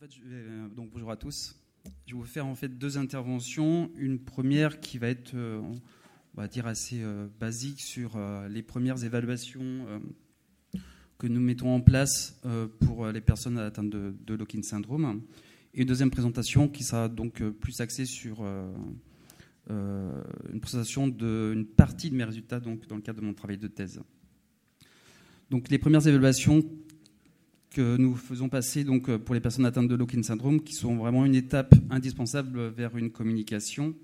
Donc bonjour à tous. Je vais vous faire en fait deux interventions. Une première qui va être, on va dire, assez basique sur les premières évaluations que nous mettons en place pour les personnes atteintes de Lock-in syndrome. Et une deuxième présentation qui sera donc plus axée sur une présentation d'une partie de mes résultats donc, dans le cadre de mon travail de thèse. Donc les premières évaluations que nous faisons passer donc, pour les personnes atteintes de Lock-in syndrome, qui sont vraiment une étape indispensable vers une communication.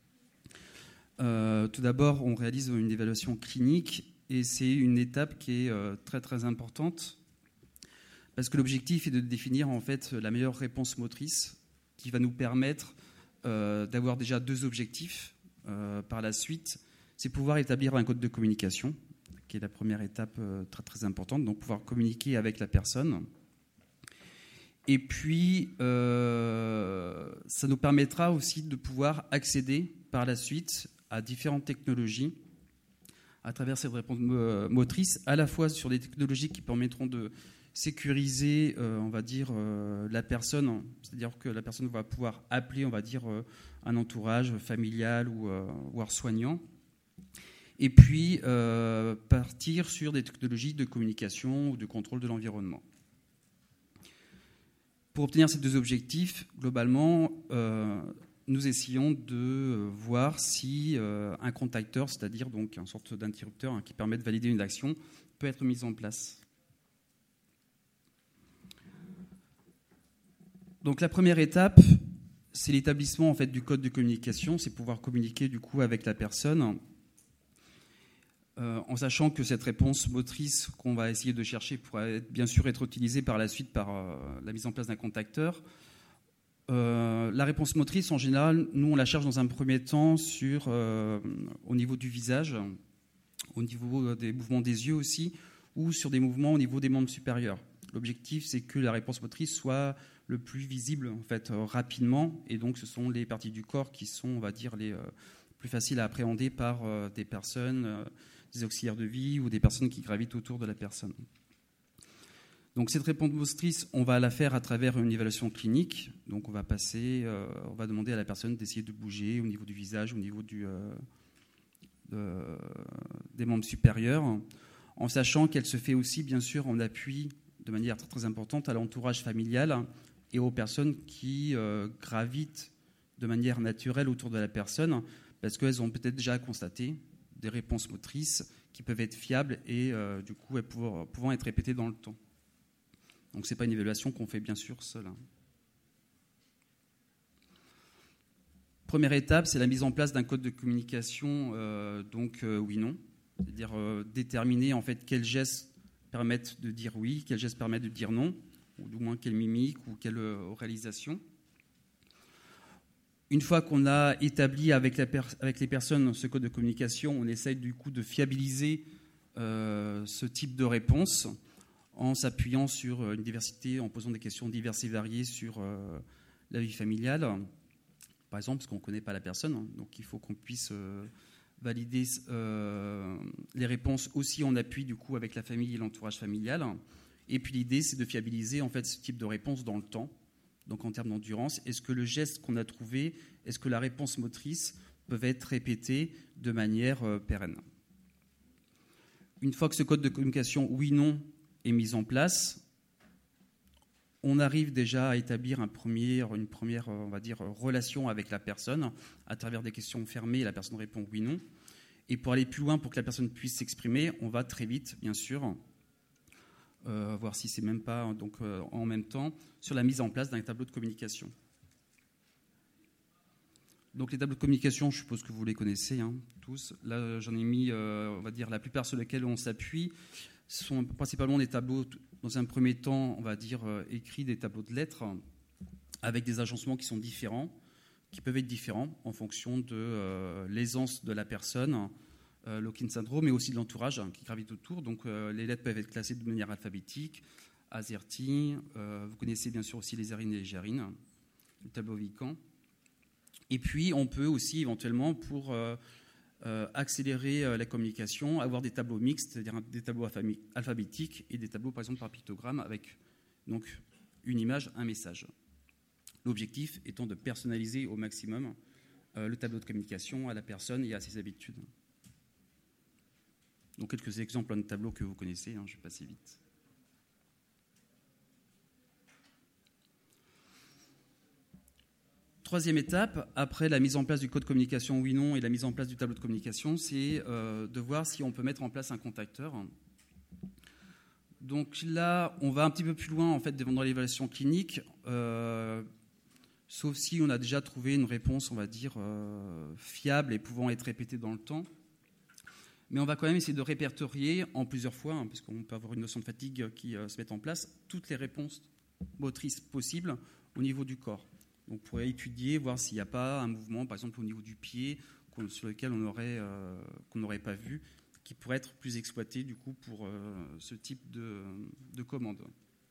Tout d'abord, on réalise une évaluation clinique et c'est une étape qui est très très importante parce que l'objectif est de définir en fait la meilleure réponse motrice qui va nous permettre d'avoir déjà deux objectifs par la suite. C'est pouvoir établir un code de communication, qui est la première étape très très importante, donc pouvoir communiquer avec la personne. Et puis, ça nous permettra aussi de pouvoir accéder par la suite à différentes technologies à travers cette réponse motrice, à la fois sur des technologies qui permettront de sécuriser, on va dire, la personne, c'est-à-dire que la personne va pouvoir appeler, on va dire, un entourage familial ou voire soignant. Et puis partir sur des technologies de communication ou de contrôle de l'environnement. Pour obtenir ces deux objectifs, globalement, nous essayons de voir si un contacteur, c'est-à-dire donc une sorte d'interrupteur qui permet de valider une action, peut être mis en place. Donc la première étape, c'est l'établissement en fait, du code de communication, c'est pouvoir communiquer du coup avec la personne. En sachant que cette réponse motrice qu'on va essayer de chercher pourra bien sûr être utilisée par la suite par la mise en place d'un contacteur. La réponse motrice, en général, nous, on la cherche dans un premier temps au niveau du visage, au niveau des mouvements des yeux aussi, ou sur des mouvements au niveau des membres supérieurs. L'objectif, c'est que la réponse motrice soit le plus visible en fait, rapidement, et donc ce sont les parties du corps qui sont, on va dire, les plus faciles à appréhender par des personnes, des auxiliaires de vie ou des personnes qui gravitent autour de la personne. Donc cette réponse motrice, on va la faire à travers une évaluation clinique. Donc on va demander à la personne d'essayer de bouger au niveau du visage, au niveau des membres supérieurs, en sachant qu'elle se fait aussi bien sûr en appui de manière très, très importante à l'entourage familial et aux personnes qui gravitent de manière naturelle autour de la personne, parce qu'elles ont peut-être déjà constaté des réponses motrices qui peuvent être fiables et du coup pouvant être répétées dans le temps. Donc ce n'est pas une évaluation qu'on fait bien sûr seul. Première étape, c'est la mise en place d'un code de communication oui-non, c'est-à-dire déterminer en fait quels gestes permettent de dire oui, quels gestes permettent de dire non, ou du moins quelle mimique ou quelle réalisation. Une fois qu'on a établi avec les personnes ce code de communication, on essaye du coup de fiabiliser ce type de réponse en s'appuyant sur une diversité, en posant des questions diverses et variées sur la vie familiale. Par exemple, parce qu'on ne connaît pas la personne, donc il faut qu'on puisse valider les réponses aussi en appui du coup avec la famille et l'entourage familial. Et puis l'idée, c'est de fiabiliser en fait ce type de réponse dans le temps. Donc en termes d'endurance, est-ce que le geste qu'on a trouvé, est-ce que la réponse motrice peut être répétée de manière pérenne? Une fois que ce code de communication oui-non est mis en place, on arrive déjà à établir une première on va dire, relation avec la personne à travers des questions fermées. La personne répond oui-non. Et pour aller plus loin, pour que la personne puisse s'exprimer, on va très vite, bien sûr, voir si c'est même pas donc, en même temps, sur la mise en place d'un tableau de communication. Donc les tableaux de communication, je suppose que vous les connaissez tous. Là, j'en ai mis, on va dire, la plupart sur lesquels on s'appuie. Ce sont principalement des tableaux, dans un premier temps, on va dire, écrits, des tableaux de lettres, avec des agencements qui sont différents, qui peuvent être différents en fonction de l'aisance de la personne, Lock-in syndrome, mais aussi de l'entourage qui gravite autour. Donc les lettres peuvent être classées de manière alphabétique, AZERTY, vous connaissez bien sûr aussi les érines et les gérines, le tableau Vican. Et puis on peut aussi éventuellement, pour accélérer la communication, avoir des tableaux mixtes, c'est-à-dire des tableaux alphabétiques et des tableaux par exemple par pictogramme avec donc une image, un message. L'objectif étant de personnaliser au maximum le tableau de communication à la personne et à ses habitudes. Donc quelques exemples de tableaux que vous connaissez, je vais passer vite. Troisième étape, après la mise en place du code de communication oui/non et la mise en place du tableau de communication, c'est de voir si on peut mettre en place un contacteur. Donc là, on va un petit peu plus loin en fait dans l'évaluation clinique, sauf si on a déjà trouvé une réponse, on va dire, fiable et pouvant être répétée dans le temps. Mais on va quand même essayer de répertorier en plusieurs fois, puisqu'on peut avoir une notion de fatigue qui se met en place, toutes les réponses motrices possibles au niveau du corps. Donc, on pourrait étudier, voir s'il n'y a pas un mouvement, par exemple au niveau du pied, sur lequel qu'on n'aurait pas vu, qui pourrait être plus exploité du coup pour ce type de commande.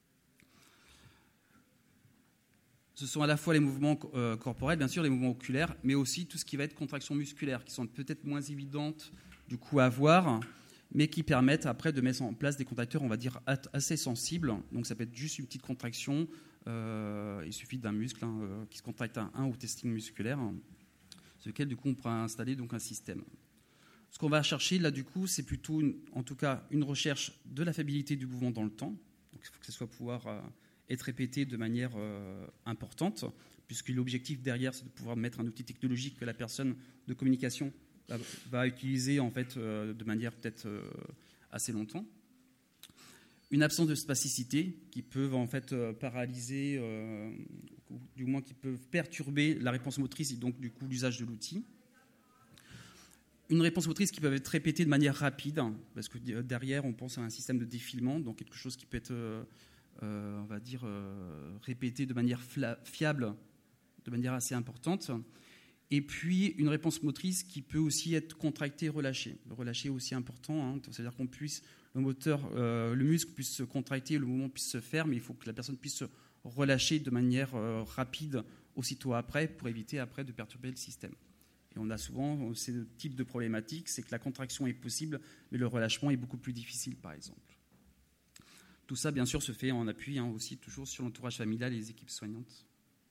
Ce sont à la fois les mouvements corporels, bien sûr, les mouvements oculaires, mais aussi tout ce qui va être contraction musculaire, qui sont peut-être moins évidentes du coup à voir, mais qui permettent après de mettre en place des contracteurs, on va dire, assez sensibles. Donc ça peut être juste une petite contraction. Il suffit d'un muscle qui se contracte à un ou testing musculaire, sur lequel du coup on pourra installer donc un système. Ce qu'on va chercher là du coup, c'est plutôt en tout cas une recherche de la fiabilité du mouvement dans le temps. Donc il faut que ça soit pouvoir être répété de manière importante, puisque l'objectif derrière c'est de pouvoir mettre un outil technologique que la personne de communication va utiliser en fait de manière peut-être assez longtemps. Une absence de spasticité qui peuvent en fait paralyser, ou du moins qui peuvent perturber la réponse motrice et donc du coup l'usage de l'outil. Une réponse motrice qui peut être répétée de manière rapide, parce que derrière on pense à un système de défilement, donc quelque chose qui peut être, on va dire, répété de manière fiable, de manière assez importante. Et puis une réponse motrice qui peut aussi être contractée, relâchée. Le relâché est aussi important, c'est-à-dire qu'on puisse, le muscle puisse se contracter, le mouvement puisse se faire, mais il faut que la personne puisse se relâcher de manière rapide aussitôt après, pour éviter après de perturber le système. Et on a souvent ce type de problématique, c'est que la contraction est possible, mais le relâchement est beaucoup plus difficile, par exemple. Tout ça, bien sûr, se fait en appui aussi toujours sur l'entourage familial et les équipes soignantes.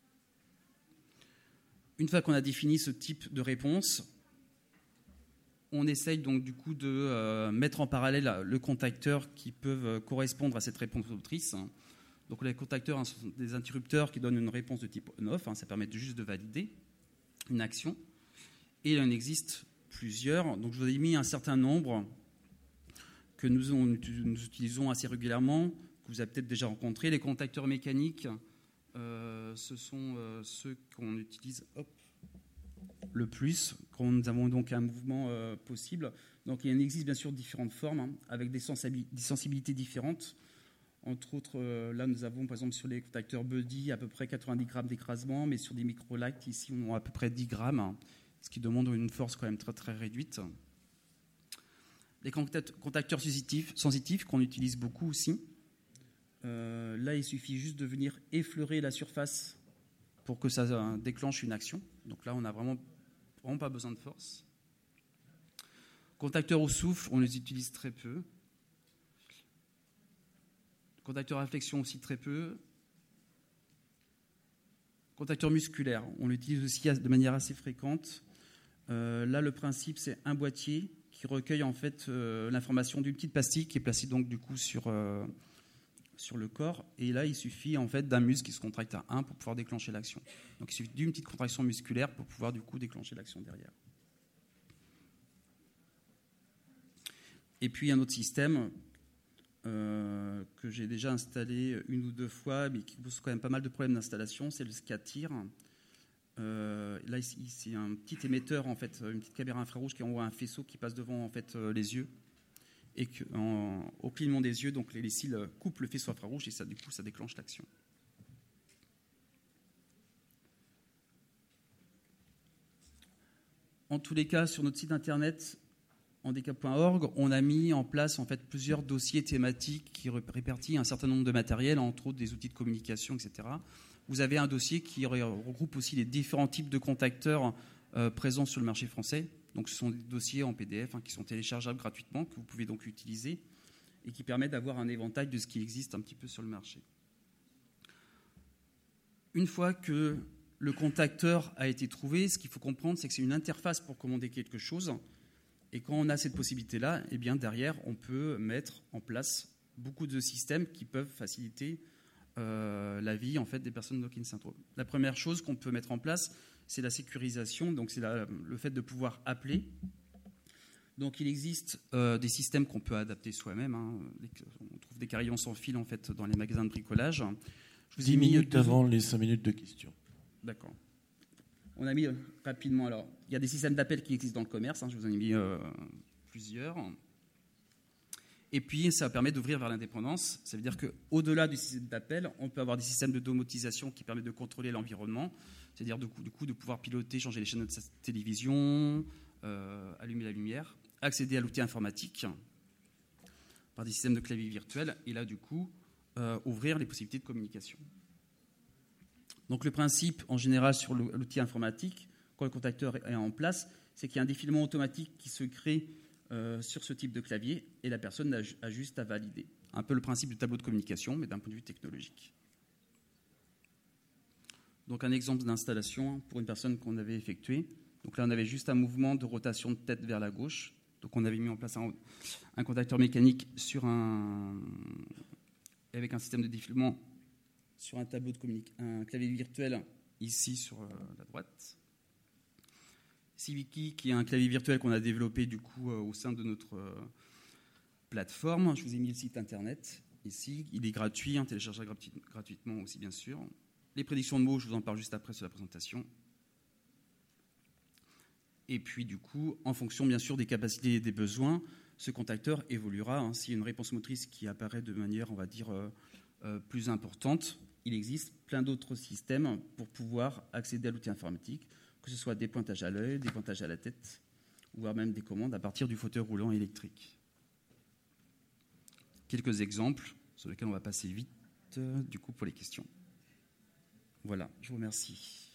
Une fois qu'on a défini ce type de réponse, on essaye donc du coup de mettre en parallèle le contacteur qui peuvent correspondre à cette réponse motrice. Donc les contacteurs sont des interrupteurs qui donnent une réponse de type on-off, ça permet juste de valider une action. Et il en existe plusieurs. Donc je vous ai mis un certain nombre que nous utilisons assez régulièrement, que vous avez peut-être déjà rencontrés. Les contacteurs mécaniques, ce sont ceux qu'on utilise le plus quand nous avons donc un mouvement possible. Donc il en existe bien sûr différentes formes avec des sensibilités différentes. Entre autres, là nous avons par exemple sur les contacteurs Buddy à peu près 90 grammes d'écrasement, mais sur des microlights ici on a à peu près 10 grammes, ce qui demande une force quand même très très réduite. Les contacteurs sensitifs qu'on utilise beaucoup aussi. Là, il suffit juste de venir effleurer la surface pour que ça déclenche une action. Donc là, on n'a vraiment pas besoin de force. Contacteurs au souffle, on les utilise très peu. Contacteurs à flexion aussi très peu. Contacteurs musculaires, on l'utilise aussi de manière assez fréquente. Là, le principe, c'est un boîtier qui recueille en fait l'information d'une petite pastille qui est placée donc du coup sur le corps. Et là, il suffit en fait d'un muscle qui se contracte à 1 pour pouvoir déclencher l'action. Donc, il suffit d'une petite contraction musculaire pour pouvoir du coup déclencher l'action derrière. Et puis, un autre système que j'ai déjà installé une ou deux fois, mais qui pose quand même pas mal de problèmes d'installation, c'est le SCATIR. Là, ici, c'est un petit émetteur, en fait, une petite caméra infrarouge qui envoie un faisceau qui passe devant en fait, les yeux. Et au clignement des yeux, donc les cils coupent le faisceau infrarouge et ça, du coup, ça déclenche l'action. En tous les cas, sur notre site internet handicap.org, on a mis en place en fait plusieurs dossiers thématiques qui répartissent un certain nombre de matériels, entre autres des outils de communication, etc. Vous avez un dossier qui regroupe aussi les différents types de contacteurs présents sur le marché français. Donc ce sont des dossiers en PDF qui sont téléchargeables gratuitement, que vous pouvez donc utiliser et qui permettent d'avoir un éventail de ce qui existe un petit peu sur le marché. une fois que le contacteur a été trouvé, ce qu'il faut comprendre, c'est que c'est une interface pour commander quelque chose. Et quand on a cette possibilité-là, eh bien derrière, on peut mettre en place beaucoup de systèmes qui peuvent faciliter la vie en fait, des personnes lock-in syndrome. La première chose qu'on peut mettre en place, c'est la sécurisation. Donc c'est le fait de pouvoir appeler. Donc il existe des systèmes qu'on peut adapter soi-même. On trouve des carillons sans fil en fait, dans les magasins de bricolage. 10 minutes avant les 5 minutes de questions. D'accord. On a mis rapidement, alors, il y a des systèmes d'appel qui existent dans le commerce, je vous en ai mis plusieurs. Et puis, ça permet d'ouvrir vers l'indépendance. Ça veut dire qu'au-delà du système d'appel, on peut avoir des systèmes de domotisation qui permettent de contrôler l'environnement, c'est-à-dire du coup de pouvoir piloter, changer les chaînes de sa télévision, allumer la lumière, accéder à l'outil informatique par des systèmes de clavier virtuels, et là, du coup, ouvrir les possibilités de communication. Donc le principe, en général, sur l'outil informatique, quand le contacteur est en place, c'est qu'il y a un défilement automatique qui se crée sur ce type de clavier et la personne a juste à valider. Un peu le principe du tableau de communication, mais d'un point de vue technologique. Donc un exemple d'installation pour une personne qu'on avait effectuée. Donc là, on avait juste un mouvement de rotation de tête vers la gauche. Donc on avait mis en place un contacteur mécanique avec un système de défilement sur un tableau de un clavier virtuel ici sur la droite. CiviKey, qui est un clavier virtuel qu'on a développé du coup au sein de notre plateforme. Je vous ai mis le site internet ici. Il est gratuit, téléchargeable gratuitement aussi bien sûr. Les prédictions de mots, je vous en parle juste après sur la présentation. Et puis du coup, en fonction bien sûr des capacités et des besoins, ce contacteur évoluera. S'il y a une réponse motrice qui apparaît de manière, on va dire, plus importante, il existe plein d'autres systèmes pour pouvoir accéder à l'outil informatique, que ce soit des pointages à l'œil, des pointages à la tête, voire même des commandes à partir du fauteuil roulant électrique. Quelques exemples sur lesquels on va passer vite, du coup, pour les questions. Voilà, je vous remercie.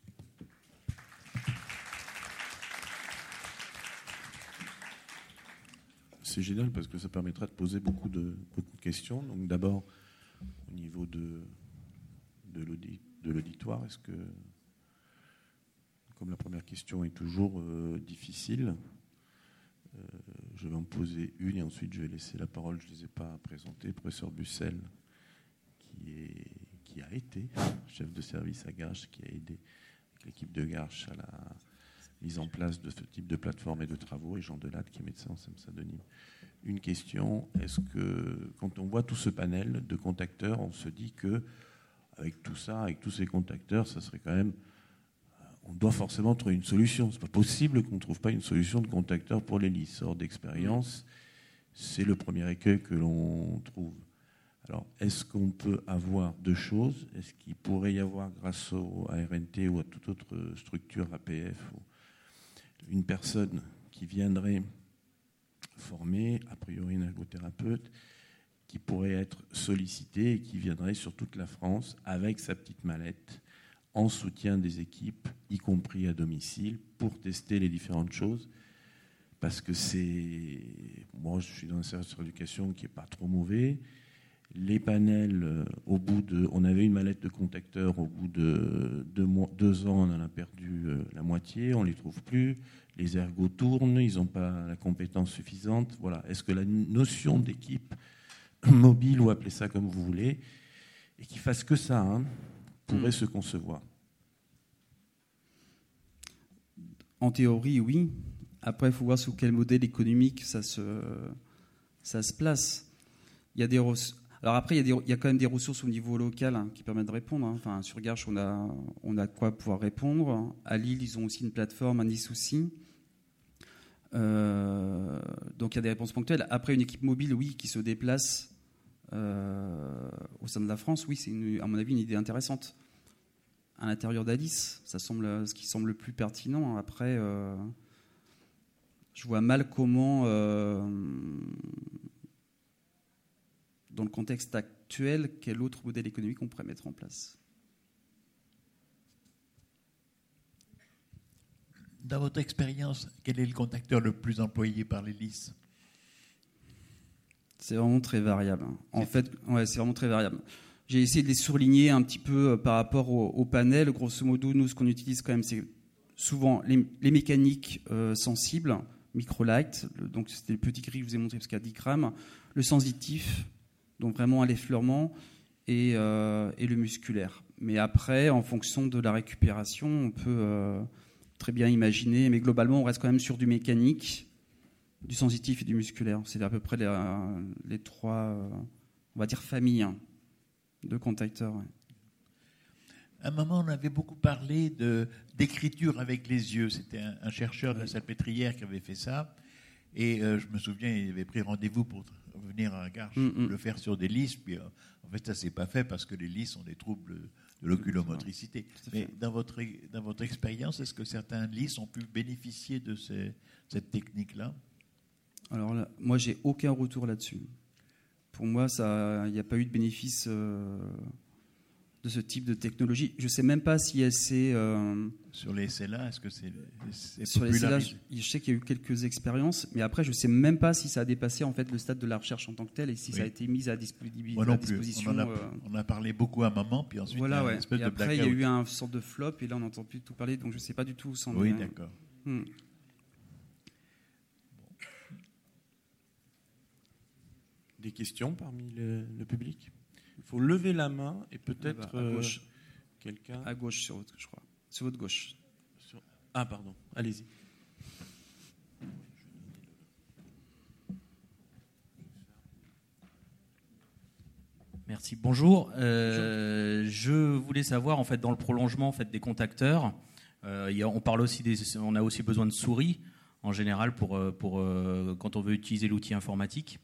C'est génial parce que ça permettra de poser beaucoup de questions. Donc d'abord, au niveau de l'auditoire, est-ce que, comme la première question est toujours difficile, je vais en poser une et ensuite je vais laisser la parole, je ne les ai pas présentés, professeur Bussel, qui a été chef de service à Garches, qui a aidé avec l'équipe de Garches à la mise en place de ce type de plateforme et de travaux, et Jean Delatte, qui est médecin en Seine-Saint-Denis. Une question, est-ce que quand on voit tout ce panel de contacteurs, on se dit que avec tout ça, avec tous ces contacteurs, ça serait quand même, on doit forcément trouver une solution. C'est pas possible qu'on ne trouve pas une solution de contacteurs pour les LIS. Hors d'expérience, c'est le premier écueil que l'on trouve. Alors, est-ce qu'on peut avoir deux choses? Est-ce qu'il pourrait y avoir, grâce au ARNT ou à toute autre structure APF, une personne qui viendrait former, a priori une ergothérapeute, qui pourrait être sollicitée et qui viendrait sur toute la France avec sa petite mallette en soutien des équipes, y compris à domicile, pour tester les différentes choses? Parce que moi, je suis dans un service d'éducation qui n'est pas trop mauvais. Les panels, on avait une mallette de contacteurs, au bout de 2 ans, on en a perdu la moitié, on ne les trouve plus. Les ergots tournent, ils n'ont pas la compétence suffisante. Voilà. Est-ce que la notion d'équipe mobile, ou appelez ça comme vous voulez, et qui fasse que ça, pourrait se concevoir? En théorie, oui. Après, il faut voir sous quel modèle économique ça se place. Il y a des Alors après, il y a quand même des ressources au niveau local qui permettent de répondre. Enfin, sur Garches, on a quoi pouvoir répondre. À Lille, ils ont aussi une plateforme, à Nice aussi. Donc il y a des réponses ponctuelles. Après, une équipe mobile, oui, qui se déplace au sein de la France, oui, c'est à mon avis une idée intéressante. À l'intérieur d'Alice, ça semble ce qui semble le plus pertinent. Après, je vois mal comment, dans le contexte actuel, quel autre modèle économique on pourrait mettre en place. Dans votre expérience, quel est le contacteur le plus employé par les LIS? C'est vraiment très variable. En fait, ouais, c'est vraiment très variable. J'ai essayé de les surligner un petit peu par rapport au panel. Grosso modo, nous, ce qu'on utilise quand même, c'est souvent les mécaniques sensibles, microlight, donc c'était le petit gris que je vous ai montré parce qu'il y a 10 grammes, le sensitif, donc vraiment à l'effleurement, et le musculaire. Mais après, en fonction de la récupération, on peut très bien imaginer, mais globalement, on reste quand même sur du mécanique, du sensitif et du musculaire. C'est à peu près les trois, on va dire, familles de contacteurs. Ouais. À un moment, on avait beaucoup parlé d'écriture avec les yeux. C'était un chercheur de la Salpêtrière qui avait fait ça. Et je me souviens, il avait pris rendez-vous pour venir à Garches, le faire sur des lys. Puis en fait, ça ne s'est pas fait parce que les lys ont des troubles de l'oculomotricité. Mais dans votre expérience, est-ce que certains lys ont pu bénéficier de cette technique-là? Alors là, moi, j'ai aucun retour là-dessus. Pour moi, il n'y a pas eu de bénéfice de ce type de technologie. Je ne sais même pas si elle s'est... Sur les SLA, est-ce que c'est sur les SLA, popularisé? je sais qu'il y a eu quelques expériences, mais après, je ne sais même pas si ça a dépassé en fait, le stade de la recherche en tant que tel et si ça a été mis à disposition. Moi non plus. On a parlé beaucoup à un moment, puis ensuite, voilà, il y a une espèce et de après, blackout. il y a eu un sorte de flop, et là, on n'entend plus tout parler, donc je ne sais pas du tout où c'en est. Oui, d'accord. Des questions parmi le public? Il faut lever la main et peut-être à gauche. quelqu'un... À gauche, je crois. Sur votre gauche. Ah, pardon. Allez-y. Merci. Bonjour. Je voulais savoir, en fait, dans le prolongement en fait, des contacteurs, on a aussi besoin de souris, en général, pour quand on veut utiliser l'outil informatique.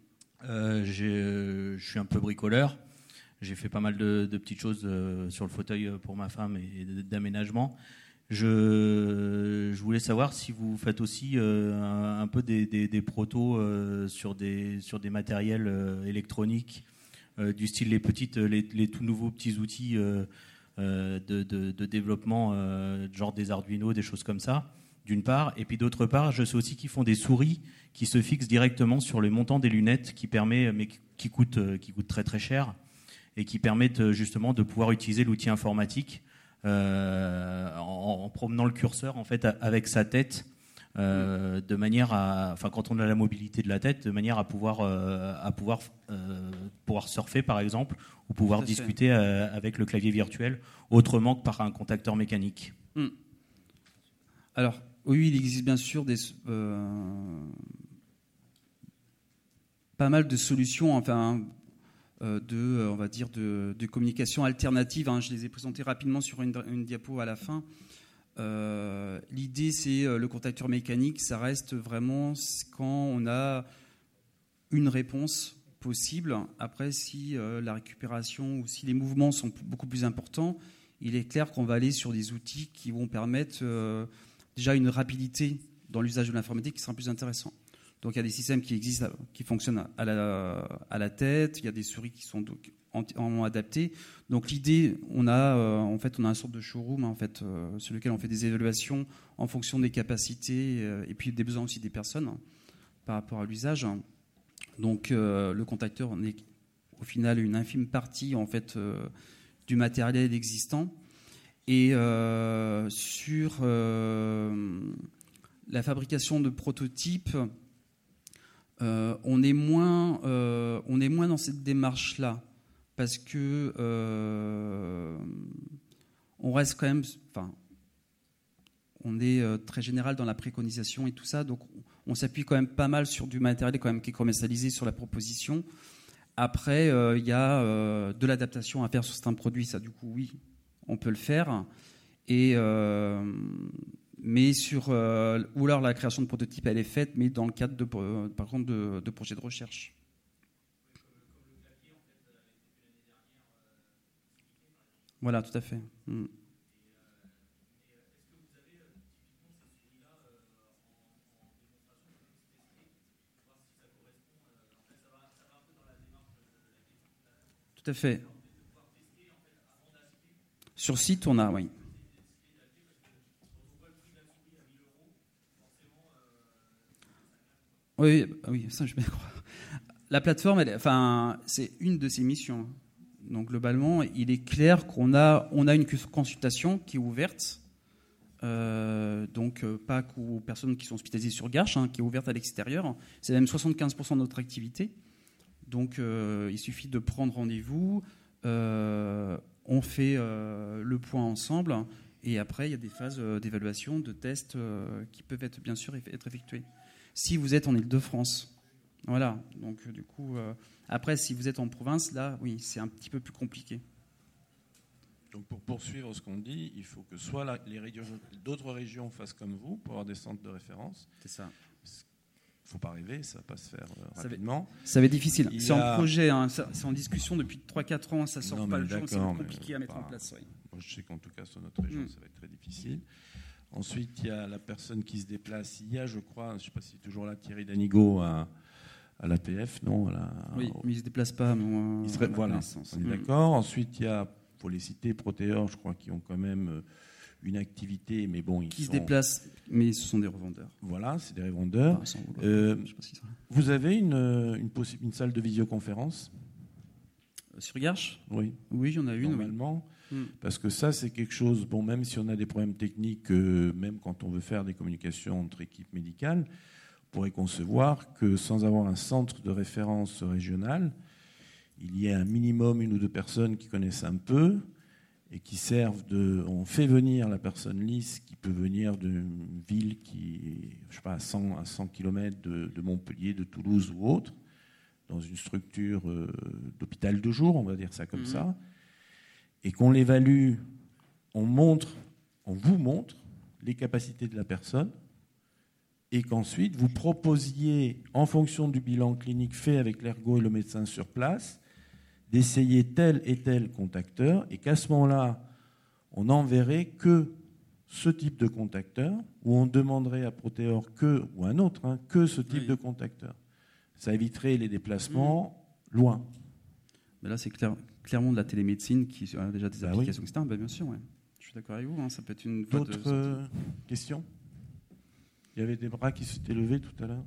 Je suis un peu bricoleur. J'ai fait pas mal de petites choses sur le fauteuil pour ma femme et d'aménagement. Je voulais savoir si vous faites aussi un peu des protos sur des matériels électroniques du style les tout nouveaux petits outils de développement, genre des Arduino, des choses comme ça, d'une part. Et puis d'autre part, je sais aussi qu'ils font des souris qui se fixent directement sur le montant des lunettes, mais qui coûtent très très cher et qui permettent justement de pouvoir utiliser l'outil informatique en promenant le curseur en fait avec sa tête, de manière à, enfin quand on a la mobilité de la tête, de manière à pouvoir surfer par exemple, ou pouvoir discuter avec le clavier virtuel autrement que par un contacteur mécanique. Alors oui, il existe bien sûr pas mal de solutions, enfin on va dire de communication alternative. Je les ai présentées rapidement sur une diapo à la fin. L'idée, c'est le contacteur mécanique, ça reste vraiment quand on a une réponse possible. Après, si la récupération ou si les mouvements sont beaucoup plus importants, il est clair qu'on va aller sur des outils qui vont permettre déjà une rapidité dans l'usage de l'informatique qui sera plus intéressant. Donc il y a des systèmes qui existent, qui fonctionnent à la tête, il y a des souris qui sont donc adaptées. Donc l'idée, on a un sorte de showroom sur lequel on fait des évaluations en fonction des capacités et puis des besoins aussi des personnes par rapport à l'usage. Donc le contacteur n'est au final une infime partie en fait du matériel existant. Et sur la fabrication de prototypes, on est moins dans cette démarche-là, parce que on reste quand même, on est très général dans la préconisation et tout ça, donc on s'appuie quand même pas mal sur du matériel quand même qui est commercialisé sur la proposition. Après, il y a de l'adaptation à faire sur certains produits, ça du coup oui, on peut le faire. Et mais ou alors la création de prototypes, elle est faite, mais dans le cadre par contre de projets de recherche. Voilà, tout à fait. Tout à fait. Sur site, on a, oui. Oui, ça je vais croire. La plateforme, c'est une de ses missions. Donc globalement, il est clair qu'on a une consultation qui est ouverte, pas qu'aux personnes qui sont hospitalisées sur Garches, qui est ouverte à l'extérieur. C'est même 75% de notre activité. Donc il suffit de prendre rendez-vous, on fait le point ensemble, et après il y a des phases d'évaluation, de tests qui peuvent être bien sûr être effectuées. Si vous êtes en Île-de-France, voilà. Donc du coup, après si vous êtes en province, là, oui, c'est un petit peu plus compliqué. Donc pour poursuivre ce qu'on dit, il faut que soit d'autres régions fassent comme vous pour avoir des centres de référence. C'est ça. Il ne faut pas rêver, ça ne va pas se faire rapidement. Ça va être difficile. C'est en projet, c'est en discussion depuis 3-4 ans, ça ne sort pas le jour, c'est compliqué à mettre en place. Oui. Moi, je sais qu'en tout cas, sur notre région, ça va être très difficile. Ensuite, il y a la personne qui se déplace. Il y a, je crois, je ne sais pas si c'est toujours là, Thierry Danigo à l'APF, non Oui, mais il ne se déplace pas. Voilà, on est d'accord. Ensuite, il y a, pour les citer, Proteor, je crois, qui ont quand même une activité, mais bon, qui se déplacent, mais ce sont des revendeurs. Voilà, c'est des revendeurs. Vous avez une salle de visioconférence sur Garches ? Oui. Oui, il y en a une. Normalement, parce que ça, c'est quelque chose, bon, même si on a des problèmes techniques, même quand on veut faire des communications entre équipes médicales, on pourrait concevoir que sans avoir un centre de référence régional, il y ait un minimum 1 ou 2 personnes qui connaissent un peu et qui servent on fait venir la personne lisse qui peut venir d'une ville qui, je sais pas, à 100 km de Montpellier, de Toulouse ou autre, dans une structure d'hôpital de jour, on va dire ça comme ça, et qu'on l'évalue, on vous montre les capacités de la personne, et qu'ensuite vous proposiez, en fonction du bilan clinique fait avec l'ergo et le médecin sur place, d'essayer tel et tel contacteur, et qu'à ce moment-là, on n'enverrait que ce type de contacteur, ou on demanderait à Proteor ou un autre, que ce type de contacteur. Ça éviterait les déplacements loin. Mais là, c'est clairement de la télémédecine qui a déjà des applications externes. Bien sûr, ouais. Je suis d'accord avec vous. Ça peut être une voie de sortie. D'autres questions ? Il y avait des bras qui s'étaient levés tout à l'heure.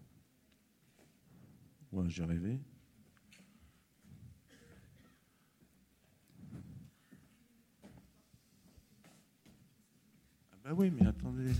Ouais, j'ai rêvé. Ah bah oui, mais attendez.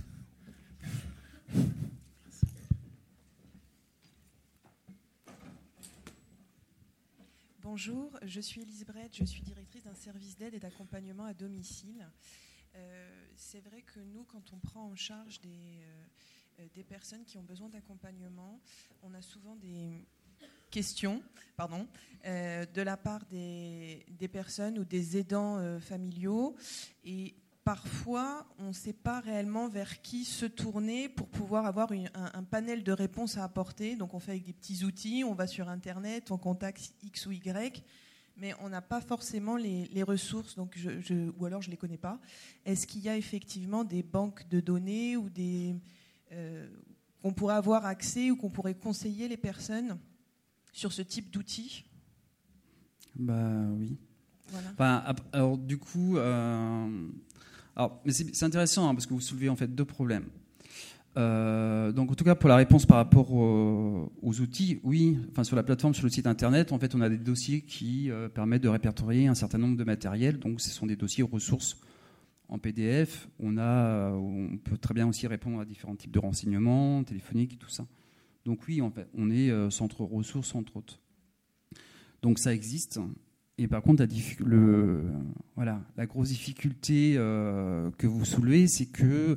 Bonjour, je suis Élise Brett, je suis directrice d'un service d'aide et d'accompagnement à domicile. C'est vrai que nous, quand on prend en charge des personnes qui ont besoin d'accompagnement, on a souvent des questions de la part des personnes ou des aidants familiaux, et parfois on ne sait pas réellement vers qui se tourner pour pouvoir avoir un panel de réponses à apporter. Donc on fait avec des petits outils, on va sur Internet, on contacte X ou Y, mais on n'a pas forcément les ressources, donc ou alors je ne les connais pas. Est-ce qu'il y a effectivement des banques de données ou qu'on pourrait avoir accès ou qu'on pourrait conseiller les personnes sur ce type d'outils ? Oui. Voilà. Alors du coup, mais c'est intéressant parce que vous soulevez en fait 2 problèmes. Donc en tout cas pour la réponse par rapport aux outils, oui, sur la plateforme, sur le site internet, en fait on a des dossiers qui permettent de répertorier un certain nombre de matériels. Donc ce sont des dossiers ressources en PDF. On peut très bien aussi répondre à différents types de renseignements téléphoniques et tout ça. Donc oui, en fait, on est centre ressources entre autres. Donc ça existe. Et par contre, la grosse difficulté que vous soulevez, c'est que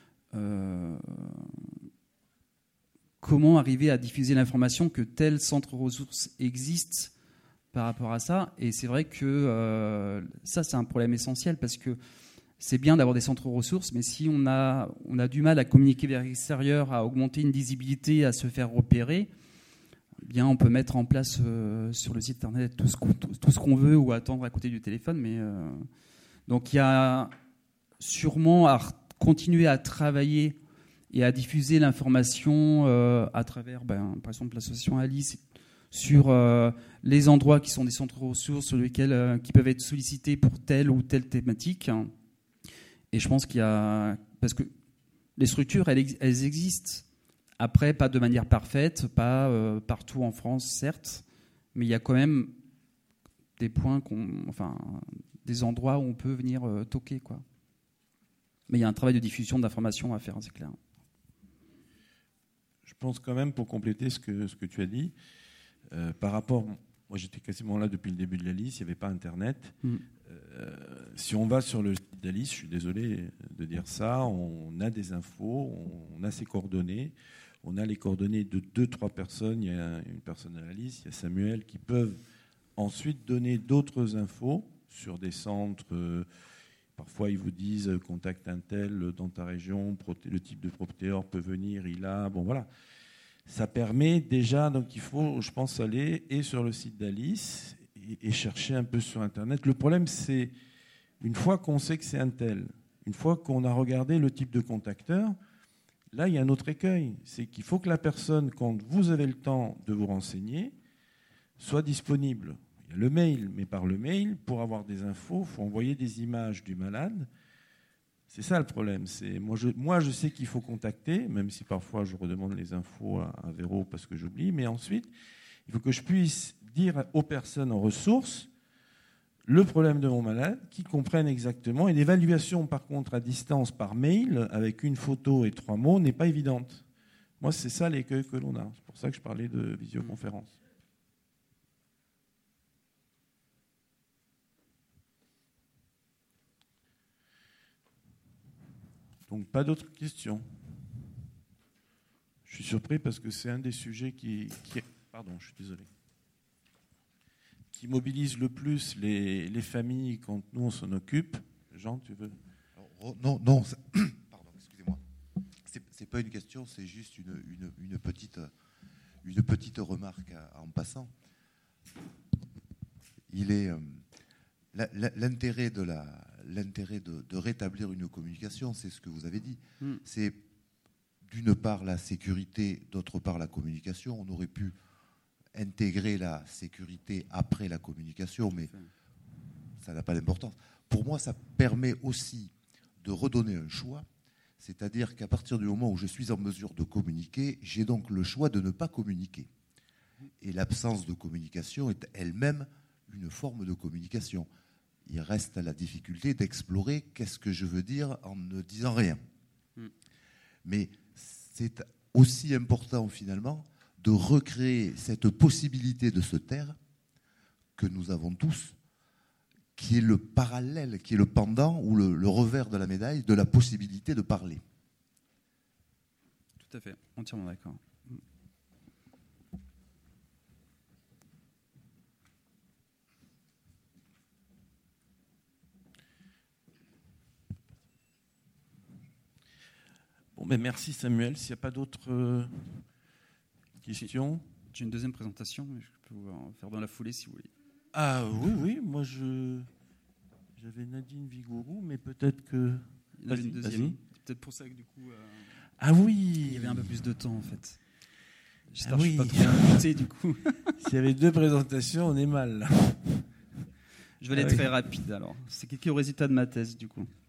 comment arriver à diffuser l'information que tel centre ressources existe par rapport à ça. Et c'est vrai que ça, c'est un problème essentiel parce que c'est bien d'avoir des centres ressources, mais si on a du mal à communiquer vers l'extérieur, à augmenter une visibilité, à se faire repérer, bien, on peut mettre en place sur le site internet tout ce qu'on veut ou attendre à côté du téléphone. Mais donc il y a sûrement à continuer à travailler et à diffuser l'information à travers, par exemple, l'association Alice, sur les endroits qui sont des centres ressources sur lesquels qui peuvent être sollicités pour telle ou telle thématique. Et je pense parce que les structures, elles existent. Après, pas de manière parfaite, pas partout en France, certes, mais il y a quand même des points, des endroits où on peut venir toquer, quoi. Mais il y a un travail de diffusion d'informations à faire, c'est clair. Je pense quand même, pour compléter ce que tu as dit, par rapport... Moi, j'étais quasiment là depuis le début de l'ALICE, il n'y avait pas Internet. Si on va sur le site d'ALICE, je suis désolé de dire ça, on a des infos, on a ses coordonnées, on a les coordonnées de 2-3 personnes. Il y a une personne à l'ALICE, il y a Samuel, qui peuvent ensuite donner d'autres infos sur des centres. Parfois, ils vous disent « contacte un tel dans ta région, le type de propriétaire peut venir, il a... » Bon, voilà. Ça permet déjà, donc il faut, je pense, aller et sur le site d'ALICE et chercher un peu sur Internet. Le problème, c'est, une fois qu'on sait que c'est un tel, une fois qu'on a regardé le type de contacteur, là, il y a un autre écueil. C'est qu'il faut que la personne, quand vous avez le temps de vous renseigner, soit disponible. Il y a le mail, mais par le mail, pour avoir des infos, il faut envoyer des images du malade. C'est ça le problème. Moi, je sais qu'il faut contacter, même si parfois je redemande les infos à Véro parce que j'oublie. Mais ensuite, il faut que je puisse dire aux personnes en ressources le problème de mon malade, qu'ils comprennent exactement. Et l'évaluation, par contre, à distance, par mail, avec une photo et 3 mots, n'est pas évidente. Moi, c'est ça l'écueil que l'on a. C'est pour ça que je parlais de visioconférence. Donc, pas d'autres questions. Je suis surpris parce que c'est un des sujets qui mobilise le plus les familles quand nous, on s'en occupe. Jean, tu veux ? Non, pardon, excusez-moi. C'est pas une question, c'est juste une petite remarque en passant. Il est... L'intérêt de rétablir une communication, c'est ce que vous avez dit. C'est d'une part la sécurité, d'autre part la communication. On aurait pu intégrer la sécurité après la communication, mais ça n'a pas d'importance. Pour moi, ça permet aussi de redonner un choix, c'est-à-dire qu'à partir du moment où je suis en mesure de communiquer, j'ai donc le choix de ne pas communiquer. Et l'absence de communication est elle-même une forme de communication. Il reste la difficulté d'explorer qu'est-ce que je veux dire en ne disant rien. Mais c'est aussi important finalement de recréer cette possibilité de se taire que nous avons tous, qui est le parallèle, qui est le pendant ou le revers de la médaille de la possibilité de parler. Tout à fait, entièrement d'accord. Bon, ben merci Samuel. S'il n'y a pas d'autres questions. J'ai une deuxième présentation, mais je peux vous en faire dans la foulée si vous voulez. Ah oui, moi j'avais Nadine Vigourou, mais peut-être que... Il y en avait une deuxième. C'est peut-être pour ça que du coup... Ah oui, il y avait un peu plus de temps en fait. J'espère que je ne suis pas trop écouté du coup. S'il y avait 2 présentations, on est mal là. Je vais aller très rapide alors. C'est quelques résultats de ma thèse du coup.